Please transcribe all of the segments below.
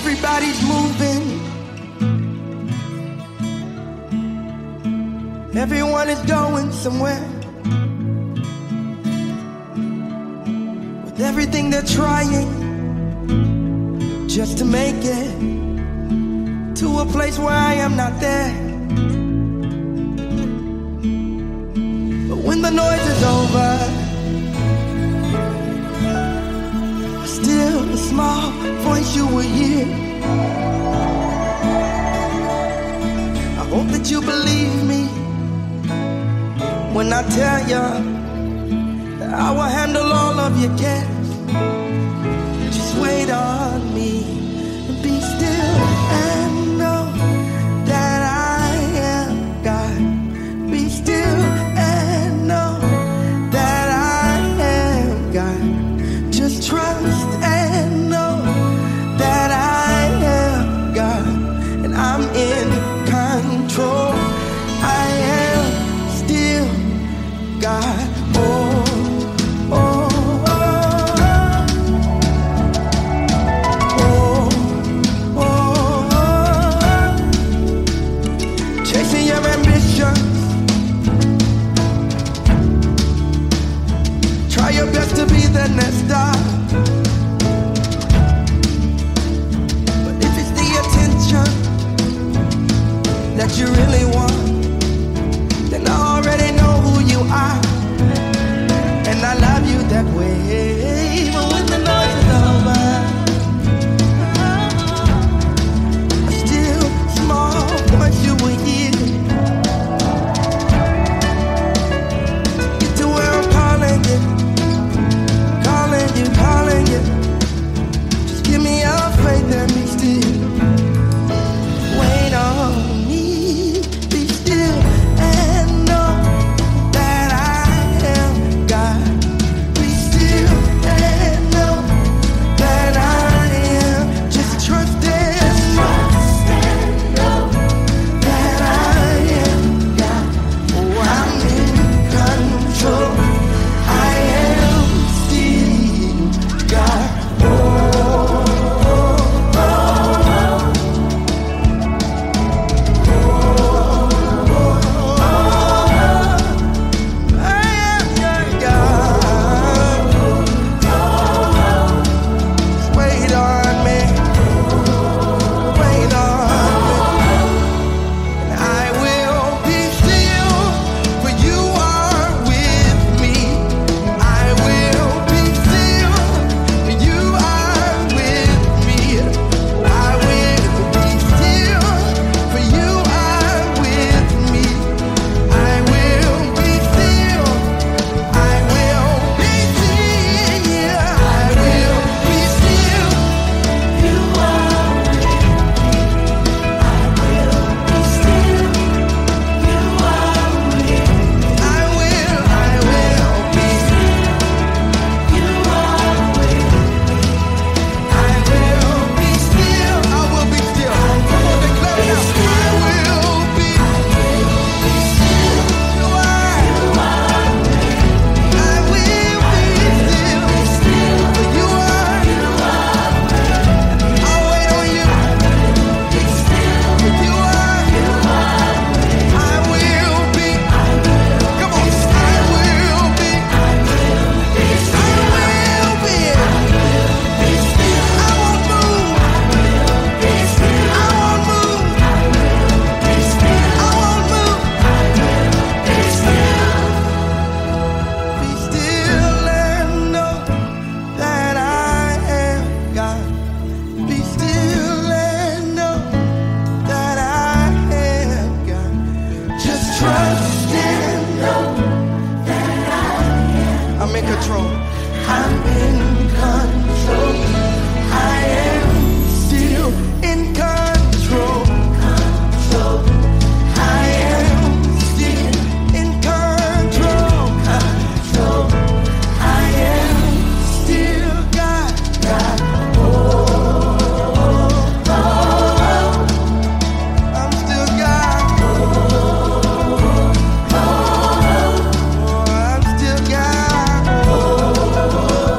Everybody's moving. Everyone is going somewhere. With everything they're trying just to make it to a place where I am not there. But when the noise is over, still the small voice you will hear. I hope that you believe me when I tell you that I will handle all of your cares. Just wait on me and be still and know that I am God. Be still and know that I am God. Just trust and know that I am God, and I'm in control. I am still God. Oh, oh, oh, oh, oh, oh. Chasing your ambitions. Try your best to be the next star. But if it's the attention that you really want, then I already know who you are, and I love you that way. But when the noise is over, a still small voice you will hear. Get to where I'm calling you, calling you, calling you. Just give me your faith and be still. Wait on me, be still and know that I am God. Be still and know that I am. Just trust and know that I am God. Oh, I'm in control. I am still God. Oh, oh, oh, oh. I am your God. Just wait on me. Wait on me. And I will be still, for you are with me. I will be still, for you are with me. I will be still, for you are with me. I will be still. I will be still. I will be still. You are with me. I will be still. You are with me. I will be still. You are with me. I will be still. I will be still. Come on, declare it out. I will be still. You are. I will be still. For you are. I'll wait on you. For you are. I will be. Come on. I will be. I will be. I won't move. I won't move. I won't move. Be still and know that I am God. Be still and know that I am God. Just trust and know that I'm in control. I'm in control. I am still in control. I am still in control. I am still God. I'm still God. I'm still God.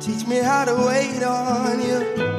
Teach me how to wait on you.